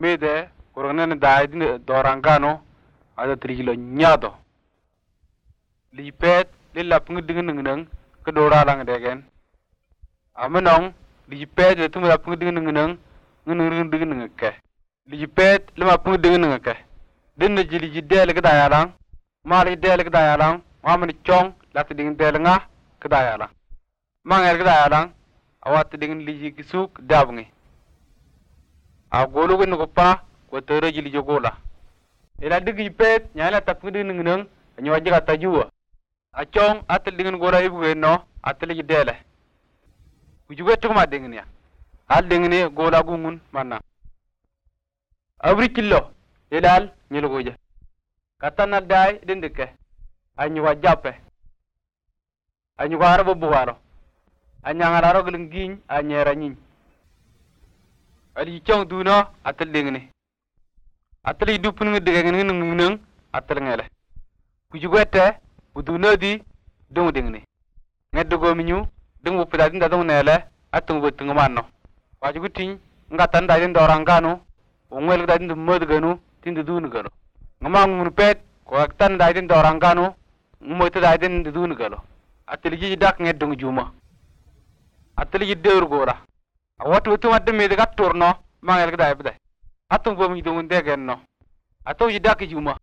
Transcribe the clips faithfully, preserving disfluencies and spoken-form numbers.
mede korognen da din dorangano ada trigilo nyado lipet lilla pung dingin nang ke dora lang degen amenong lipet le tumra pung dingin nang nang dingin nang ke lipet lima pung dingin nang ke din jili jidel ke dayalang mali del ke dayalang mamani chong lat dingin del nga ke dayalang manger ke dayalang awat dingin liji kisuk dabngi a golu gun ko pa ko tere jili jogola ila digi pet nyala tap ngi ding nang nyo jiga tajuwa a chong atel dingin gola ibu no atel ji dele ku juwe to ma dingin ya al dingin gola gungun manna abri killo ilal nyelo goje katana dai dindike anyu wajape anyu waro bo buwaro anyanga ro glingin anyera nyin ali chong duna atel dingini atel dupun ngi dege ngi ngi ngi atel ngele ku jugwete buduna di dong dingini ngeddo go minyu ding bu pida dinda dong nele atung bu tung manno wajugu tin ngata nda din dorangano o ngel da din modganu tin dunu galo ngama ngun pet ko tan da din dorangano moyta da din dunu galo atel ji dak ngeddo juma atel ji deur gora awatu wutu wadde me de gattorno mangel ga daybe day atum bo mi do nde genno ato yi dak juma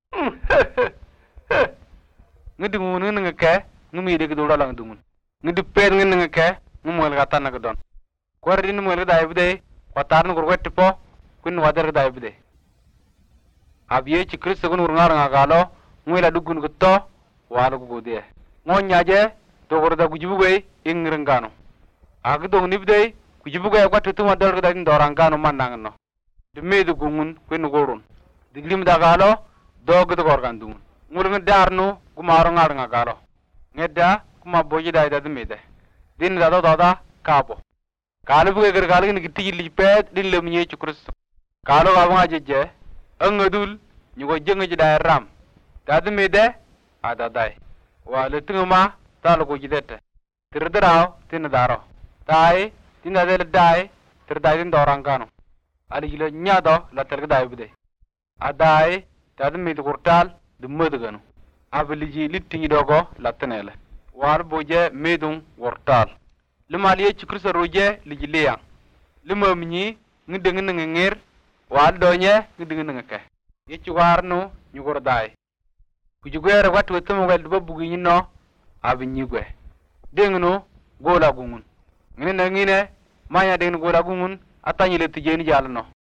ngidi mu ngi nga ke ngumi de do lang dungun ngidi pet ngi nga ke ngumol ga tan ga don ko rin mo ga daybe day ko tar no wetti po kun wadar ga daybe day abiye ci kristo gun ngar nga galo ngila dugun ko to wala go de ngonyaaje to gorda gujibu goy ingringano agdo nibde kujibu ga kwatu tuma dol ga din dorangano manangno de medu gungun kwen gorun diglim da galo dog do gorgandu ngul darnu kumaro ngar nga galo ngedda kuma boji da da mede din da do da kabo kalu bu ga galu ni gitti li pet din lem nye ci kristo kalu ga ma jeje angadul nyugo jenga ji da ram da de mede ada dai wala tuma talo ko jidete tirdrao tin daro dai tinda del dai ter dai din dorangano ali gilo nyado la ter dai bude adai tad mi kurtal dum modgano abliji litti dogo la tenele war boje medum wortal limali ye cikrisa roje lijileya limamni ngideng nga ngir wal donye ngideng nga ke ye ci warno nyugor dai ku jugere wat wat mo gal babugi nyino abinyi gwe dengno gola gungun ngine na ngine manya den gola gungun atanyi le tijeni jalno